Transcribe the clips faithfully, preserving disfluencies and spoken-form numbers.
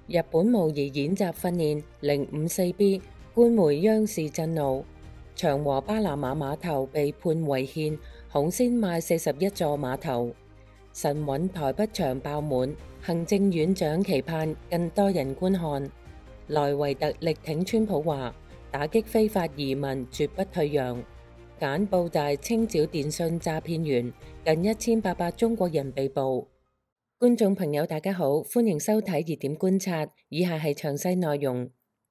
日本模擬演習訓練零五四 B， 官媒央視震怒，長和巴拿馬碼頭被判違憲，恐先賣四十一座碼頭。神韻台北場爆滿，行政院長期盼更多人觀看。萊維特力挺川普話，打擊非法移民絕不退讓。柬埔寨清剿電信詐騙員，近一千八百中國人被捕。觀眾朋友大家好，歡迎收睇熱點觀察，以下係詳細內容。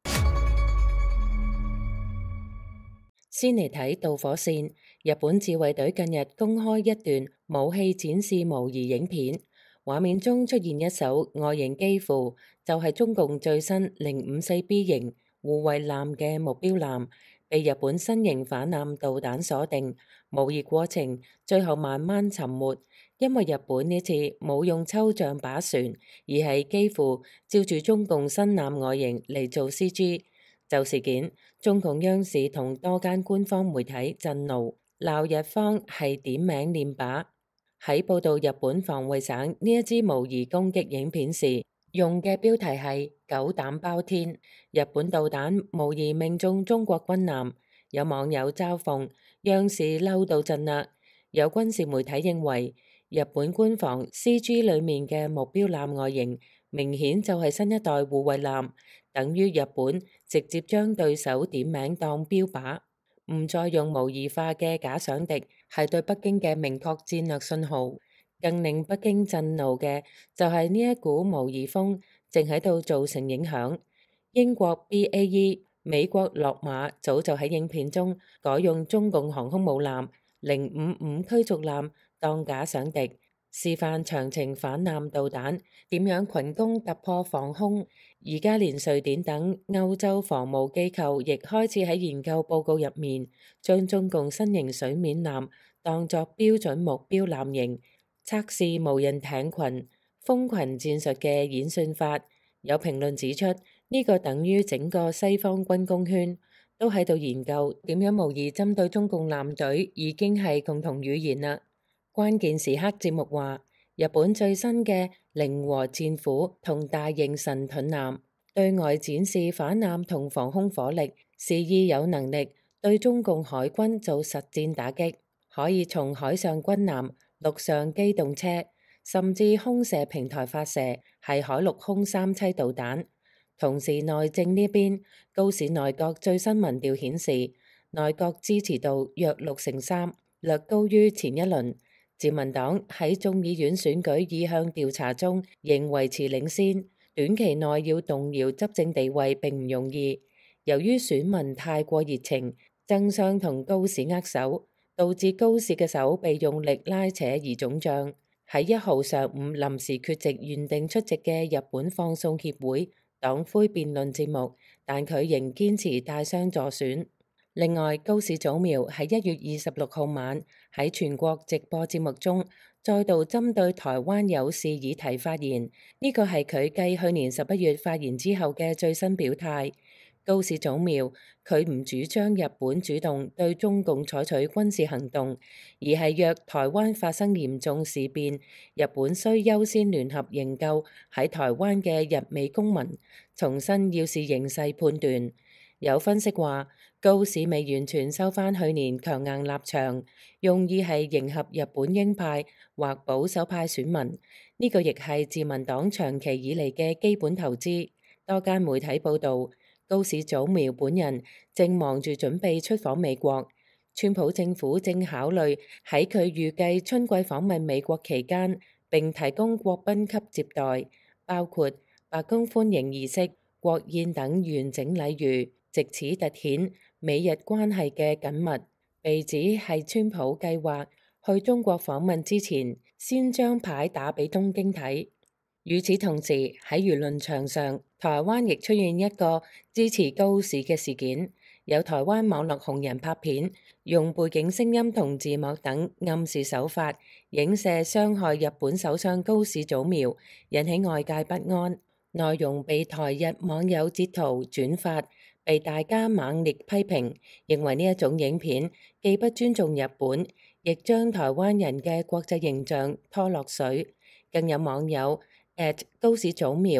先嚟睇導火線，日本自衛隊近日公開一段武器展示模擬影片，畫面中出現一艘外形幾乎就係中共最新零五四 B 型護衛艦嘅目標艦，被日本新型反艦導彈鎖定。模擬過程最後慢慢沉沒，因為日本呢次冇用抽象靶船，而係幾乎照住中共新艦外形嚟做 C G。就事件，中共央視同多間官方媒體震怒，鬧日方係點名念靶。喺報導日本防衛省呢一支模擬攻擊影片時，用嘅標題係狗膽包天，日本導彈模擬命中中國軍艦。有網友嘲諷央視嬲到震啦。有軍事媒體認為，日本官方 C G 裡面嘅目標艦外形明顯就係新一代護衛艦，等於日本直接將對手點名當標靶，唔再用模擬化嘅假想敵，係對北京嘅明確戰略信號。更令北京震怒嘅就係呢一股模擬風正喺度造成影響。英國 B A E、美國洛馬早就喺影片中改用中共航空母艦零五五驅逐艦當假想敵，示範長程反艦導彈點樣群攻突破防空。而家連瑞典等歐洲防務機構亦開始喺研究報告入面，將中共新型水面艦當作標準目標艦型，測試無人艇群蜂群戰術嘅演算法。有評論指出，呢個等於整個西方軍工圈都喺度研究點樣模擬針對中共艦隊，已經係共同語言啦。關鍵時刻節目話，日本最新嘅零和戰斧同大型神盾艦對外展示反艦同防空火力，示意有能力對中共海軍做實戰打擊，可以從海上軍艦、陸上機動車甚至空射平台發射，係海陸空三棲導彈。同時內政呢邊，高市內閣最新民調顯示，內閣支持度約六成三，略高於前一輪。自民黨喺眾議院選舉意向調查中仍維持領先，短期內要動搖執政地位並唔容易。由於選民太過熱情，爭相同高市握手，導致高市嘅手被用力拉扯而腫脹。喺一號上午臨時缺席原定出席嘅日本放送協會黨魁辯論節目，但佢仍堅持帶傷助選。另外，高市早苗喺一月二十六號晚喺全國直播節目中再度針對台灣有事議題發言，呢個係佢繼去年十一月發言之後嘅最新表態。高市早苗佢唔主張日本主動對中共採取軍事行動，而係若台灣發生嚴重事變，日本需優先聯合營救喺台灣嘅日美公民，重新要視形勢判斷。有分析話，高市未完全收返去年強硬立場，用意係迎合日本鷹派或保守派選民，呢個亦係自民黨長期以嚟嘅基本投資。多間媒體報導，高市早苗本人正忙住準備出訪美國，川普政府正考慮喺佢預計春季訪問美國期間並提供國賓級接待，包括白宮歡迎儀式、國宴等完整禮遇，藉此凸顯美日關係嘅緊密。被指係川普計劃去中國訪問之前，先將牌打俾東京睇。與此同時，喺輿論場上，台灣亦出現一個支持高市嘅事件，有台灣網絡紅人拍片，用背景聲音同字幕等暗示手法，影射傷害日本首相高市早苗，引起外界不安。內容被台日網友截圖轉發，被大家猛烈批評，認為呢一種影片既不尊重日本，亦將台灣人嘅國際形象拖落水。更有網友 at 高市早苗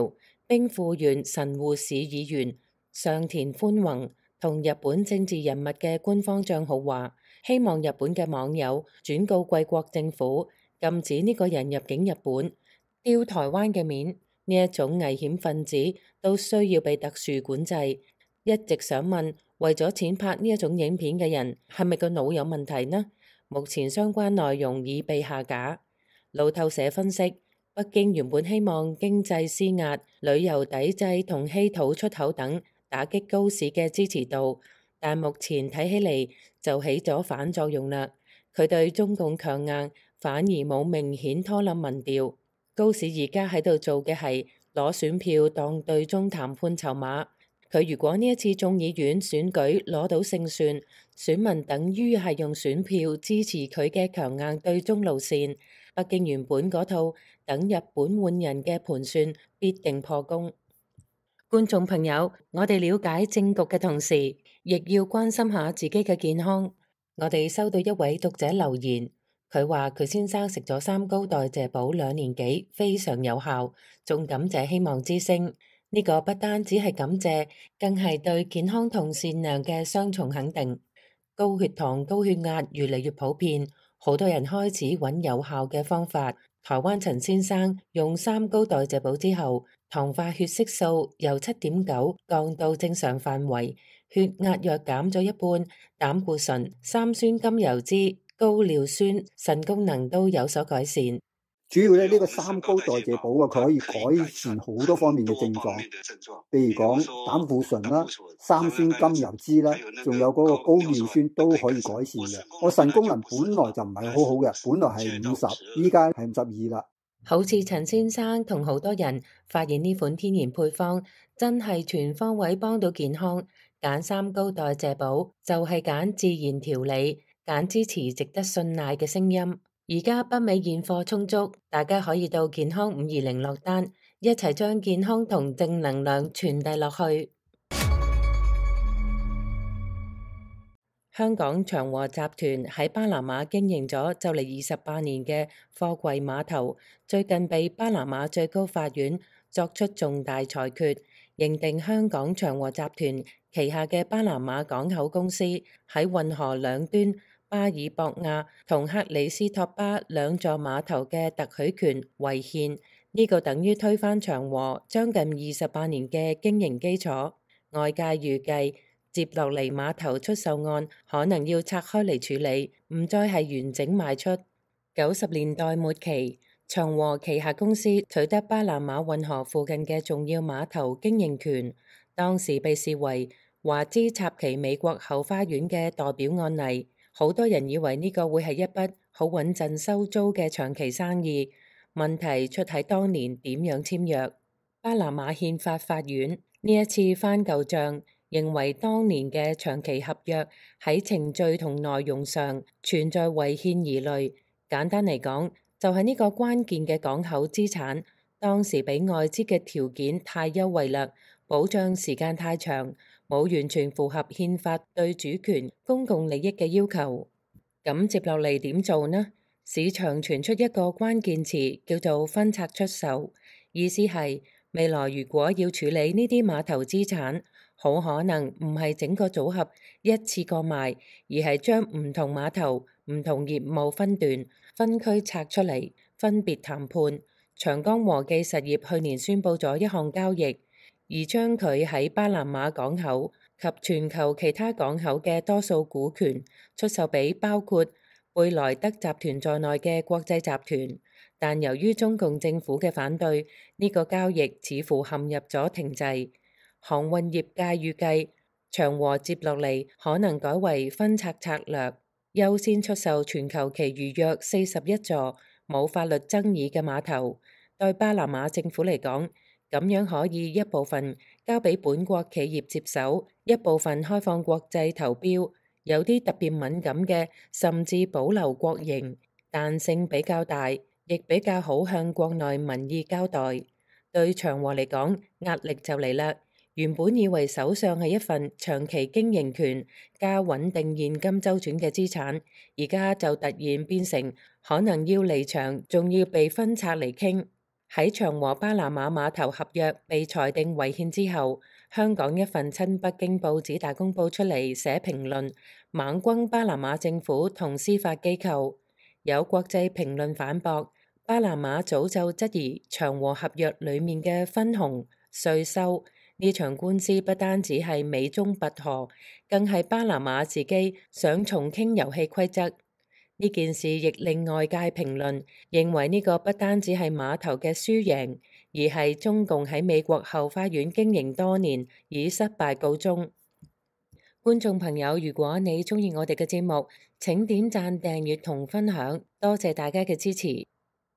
兵庫縣神戶市議員上田寬宏同日本政治人物嘅官方帳號話，希望日本嘅網友轉告貴國政府，禁止呢個人入境日本，丟台灣嘅面。呢一種危險分子都需要被特殊管制。一直想問，為咗錢拍呢一種影片嘅人係咪個腦有問題呢？目前相關內容已被下架。路透社分析，北京原本希望經濟施壓、旅遊抵制同稀土出口等打擊高市嘅支持度，但目前睇起嚟就起咗反作用啦。佢對中共強硬，反而冇明顯拖冧民調。高市而家喺度做嘅係攞選票當對中談判籌碼。佢如果呢一次眾議院選舉攞到勝算，選民等於係用選票支持佢嘅強硬對中路線。北京原本嗰套等日本換人嘅盤算必定破功。觀眾朋友，我哋了解政局嘅同時，亦要關心下自己嘅健康。我哋收到一位讀者留言。佢話佢先生食咗三高代謝寶兩年幾，非常有效，仲感謝希望之聲。呢個不單只係感謝，更係對健康同善良嘅雙重肯定。高血糖、高血壓越嚟越普遍，好多人開始揾有效嘅方法。台灣陳先生用三高代謝寶之後，糖化血色素由七點九降到正常範圍，血壓藥減咗一半，膽固醇、三酸甘油脂、高尿酸、腎功能都有所改善。 主要咧，呢個三高代謝寶啊，佢可以改善好多方面嘅症狀，譬如講膽固醇啦、三酸甘油脂啦，仲有嗰個高尿酸都可以改善嘅。我腎功能本來就唔係好好嘅，本來係五十，依家係五十二啦。 好似陳先生同好多人發現呢款天然配方真係全方位幫到健康，揀三高代謝寶就係揀自然調理。揀支持值得信賴嘅聲音，而家北美現貨充足，大家可以到健康五二零落單，一齊將健康同正能量傳遞落去。香港長和集團喺巴拿馬經營咗就嚟二十八年嘅貨櫃碼頭，最近被巴拿馬最高法院作出重大裁決，認定香港長和集團旗下嘅巴拿馬港口公司喺運河兩端巴爾博亞同克里斯托巴兩座碼頭嘅特許權違憲，呢個等於推翻長和將近二十八年嘅經營基礎。外界預計接落嚟碼頭出售案可能要拆開嚟處理，唔再係完整賣出。九十年代末期，長和旗下公司取得巴拿馬運河附近嘅重要碼頭經營權，當時被視為華資插旗美國後花園嘅代表案例。好多人以為呢個會係一筆好穩陣收租嘅長期生意，問題出喺當年點樣簽約。巴拿馬憲法法院呢一次翻舊賬，認為當年嘅長期合約喺程序同內容上存在違憲疑慮。簡單嚟講，就係呢個關鍵嘅港口資產，當時俾外資嘅條件太優惠啦，保障時間太長，冇完全符合憲法對主權、公共利益嘅要求。咁接落嚟點做呢？市場傳出一個關鍵詞叫做分拆出售，意思係未來如果要處理呢啲碼頭資產，好可能唔係整個組合一次過賣，而係將唔同碼頭、唔同業務分段、分區拆出嚟，分別談判。長江和記實業去年宣布咗一項交易，而將佢喺巴拿馬港口及全球其他港口嘅多數股權出售俾包括貝萊德集團在內嘅國際集團，但由於中共政府嘅反對，呢個交易似乎陷入咗停滯。航運業界預計長和接落嚟可能改為分拆策略，優先出售全球其餘約四十一座冇法律爭議嘅碼頭。對巴拿馬政府嚟講，咁樣可以一部分交俾本國企業接手，一部分開放國際投標，有啲特別敏感嘅甚至保留國營，彈性比較大，亦比較好向國內民意交代。對長和嚟講，壓力就嚟啦。原本以為手上係一份長期經營權加穩定現金周轉嘅資產，而家就突然變成可能要離場，仲要被分拆嚟傾。 喺長和巴拿馬碼頭合約被裁定違憲之後，香港一份親北京報紙大公報出嚟寫評論，猛轟巴拿馬政府同司法機構。有國際評論反駁，巴拿馬早就質疑長和合約裡面嘅分紅、稅收。呢場官司不單止係美中拔河，更係巴拿馬自己想重傾遊戲規則。呢件事亦令外界評論認為呢個不單止係碼頭嘅輸贏，而係中共喺美國後花園經營多年以失敗告終。觀眾朋友，如果你鍾意我哋嘅節目，請點讚、訂閱同分享，多謝大家嘅支持。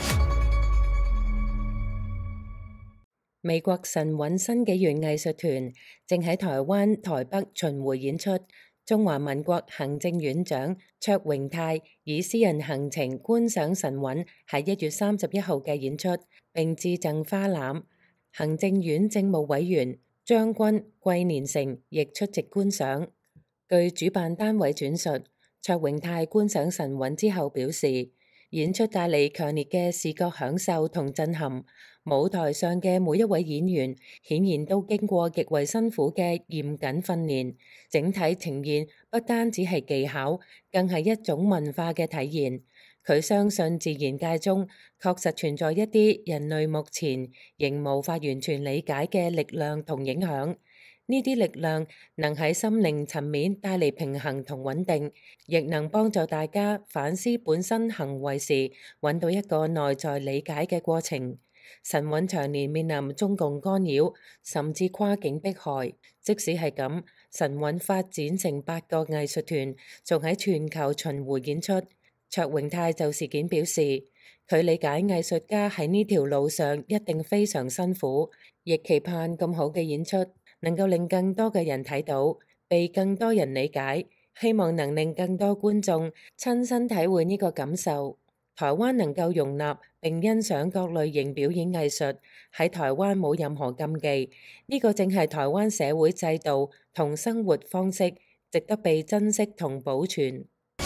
美國神韻新紀元藝術團正喺台灣台北巡迴演出。中華民國行政院長卓榮泰以私人行程觀賞神韻喺一月三十一號嘅演出，並致贈花籃。行政院政務委員將軍季連成亦出席觀賞。據主辦單位轉述，卓榮泰觀賞神韻之後表示，演出帶嚟強烈嘅視覺享受同震撼。舞台上嘅每一位演員顯然都經過極為辛苦嘅嚴謹訓練，整體呈現不單只係技巧，更係一種文化嘅體現。佢相信自然界中確實存在一啲人類目前仍無法完全理解嘅力量同影響。呢啲力量能喺心靈層面帶嚟平衡同穩定，亦能幫助大家反思本身行為時揾到一個內在理解嘅過程。神韻長年面臨中共干擾，甚至跨境迫害。即使係咁，神韻發展成八個藝術團，仲喺全球巡迴演出。卓榮泰就事件表示，佢理解藝術家喺呢條路上一定非常辛苦，亦期盼咁好嘅演出能夠令更多嘅人睇到，被更多人理解，希望能令更多觀眾親身體會呢個感受。台灣能夠容納並欣賞各類型表演藝術，喺台灣冇任何禁忌，呢個正係台灣社會制度同生活方式，值得被珍惜同保存。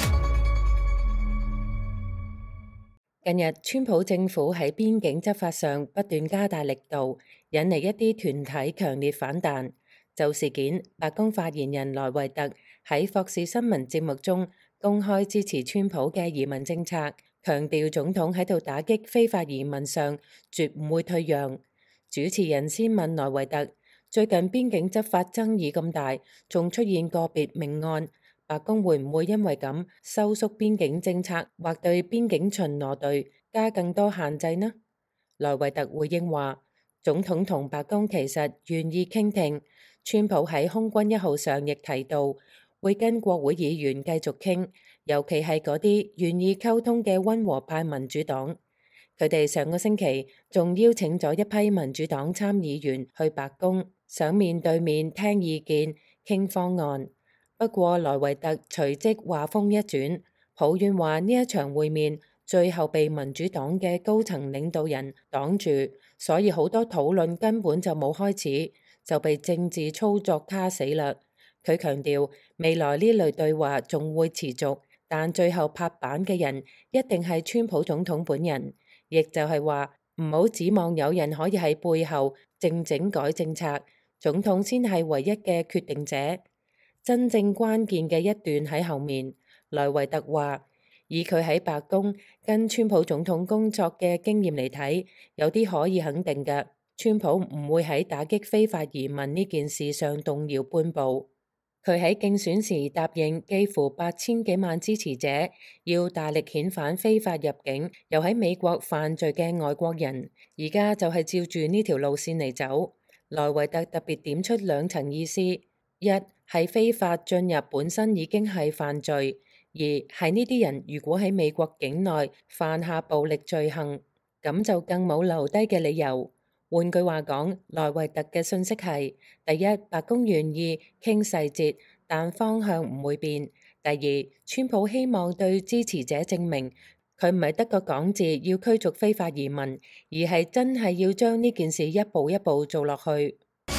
近日，川普政府喺邊境執法上不斷加大力度，引嚟一啲團體強烈反彈。就事件，白宮發言人萊維特喺霍士新聞節目中公開支持川普嘅移民政策，強調總統喺度打擊非法移民上絕唔會退讓。主持人先問萊維特，最近邊境執法爭議咁大，仲出現個別命案，白宮會唔會因為咁收縮邊境政策，或對邊境巡邏隊加更多限制呢？萊維特回應話，總統同白宮其實願意傾聽。川普喺空軍一號上亦提到，會跟國會議員繼續傾。尤其係嗰啲願意溝通嘅溫和派民主黨，佢哋上個星期仲邀請咗一批民主黨參議員去白宮，想面對面聽意見、傾方案。不過萊維特隨即話風一轉，抱怨話呢一場會面最後被民主黨嘅高層領導人擋住，所以好多討論根本就冇開始，就被政治操作卡死啦。佢強調未來呢類對話仲會持續。但最後拍板嘅人一定係川普總統本人，亦就係話唔好指望有人可以喺背後靜靜改政策，總統先係唯一嘅決定者。真正關鍵嘅一段喺後面。萊維特話，以佢喺白宮跟川普總統工作嘅經驗嚟睇，有啲可以肯定嘅，川普唔會喺打擊非法移民呢件事上動搖半步。佢喺競選時答應幾乎八千幾萬支持者要大力遣返非法入境又喺美國犯罪嘅外國人，而家就係照住呢條路線嚟走。萊維特特別點出兩層意思：一係非法進入本身已經係犯罪；二係呢啲人如果喺美國境內犯下暴力罪行，咁就更冇留低嘅理由。換句話講，萊維特嘅訊息係：第一，白宮願意傾細節，但方向唔會變；第二，川普希望對支持者證明，佢唔係得個講字要驅逐非法移民，而係真係要將呢件事一步一步做落去。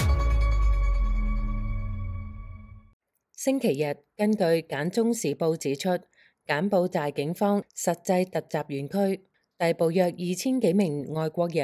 星期日，根據簡中時報指出，柬埔寨警方實際突襲園區，逮捕約二千幾名外國人，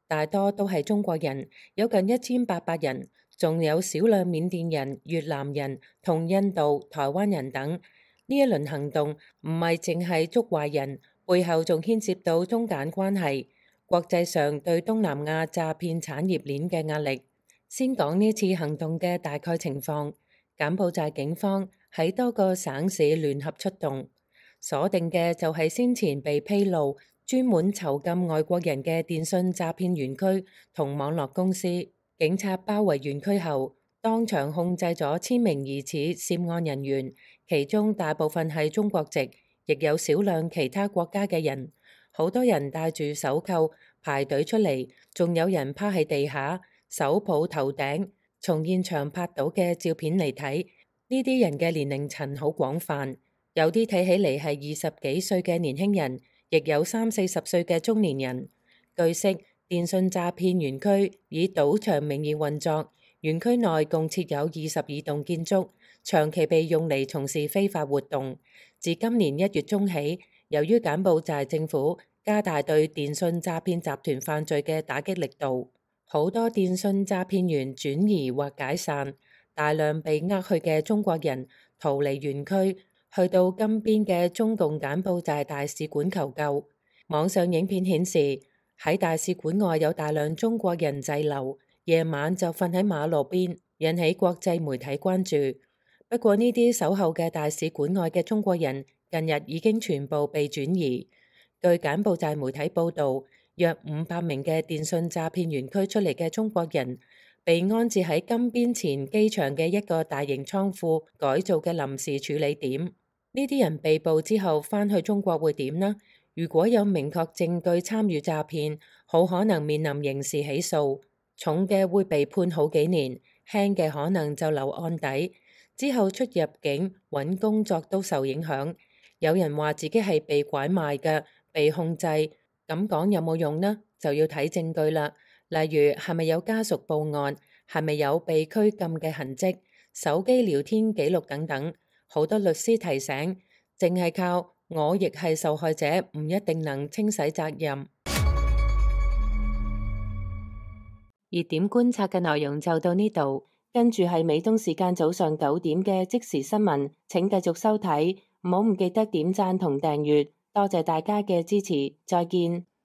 大多都係中國人，有近一千八百人，仲有少量緬甸人、越南人同印度、台灣人等。呢一輪行動唔係淨係捉壞人，背後仲牽涉到中柬關係、國際上對東南亞詐騙產業鏈嘅壓力。先講呢次行動嘅大概情況。柬埔寨警方喺多個省市聯合出動，鎖定嘅就係先前被披露專門囚禁外國人嘅電信詐騙園區同網絡公司。警察包圍園區後，當場控制咗千名疑似涉案人員，其中大部分係中國籍，亦有少量其他國家嘅人。好多人戴住手銬排隊出嚟，仲有人趴喺地下，手抱頭頂。從現場拍到嘅照片嚟睇，呢啲人嘅年齡層好廣泛，有啲睇起嚟係二十幾歲嘅年輕人，亦有三四十歲嘅中年人。據悉，電信詐騙園區以賭場名義運作，園區內共設有二十二棟建築，長期被用嚟從事非法活動。自今年一月中起，由於柬埔寨政府加大對電信詐騙集團犯罪嘅打擊力度，好多電信詐騙員轉移或解散，大量被呃去嘅中國人逃離園區，去到金邊嘅中共柬埔寨大使館求救。網上影片顯示，喺大使館外有大量中國人滯留，夜晚就瞓喺馬路邊，引起國際媒體關注。不過呢啲守候嘅大使館外嘅中國人，近日已經全部被轉移。據柬埔寨媒體報導，約五百名嘅電信詐騙園區出嚟嘅中國人，被安置喺金邊前機場嘅一個大型倉庫改造嘅臨時處理點。呢啲人被捕之後返去中國會點呢？如果有明確證據參與詐騙，好可能面臨刑事起訴，重嘅會被判好幾年，輕嘅可能就留案底，之後出入境揾工作都受影響。有人話自己係被拐賣嘅，被控制，咁講有冇用呢？就要睇證據啦。例如係咪有家屬報案，係咪有被拘禁嘅痕跡、手機聊天記錄等等。好多律師提醒，淨係靠我亦係受害者唔一定能清洗責任。熱點觀察嘅內容就到呢度，跟住係美東時間早上九點嘅即時新聞，請繼續收睇，唔好唔記得點讚同訂閱，多謝大家嘅支持，再見。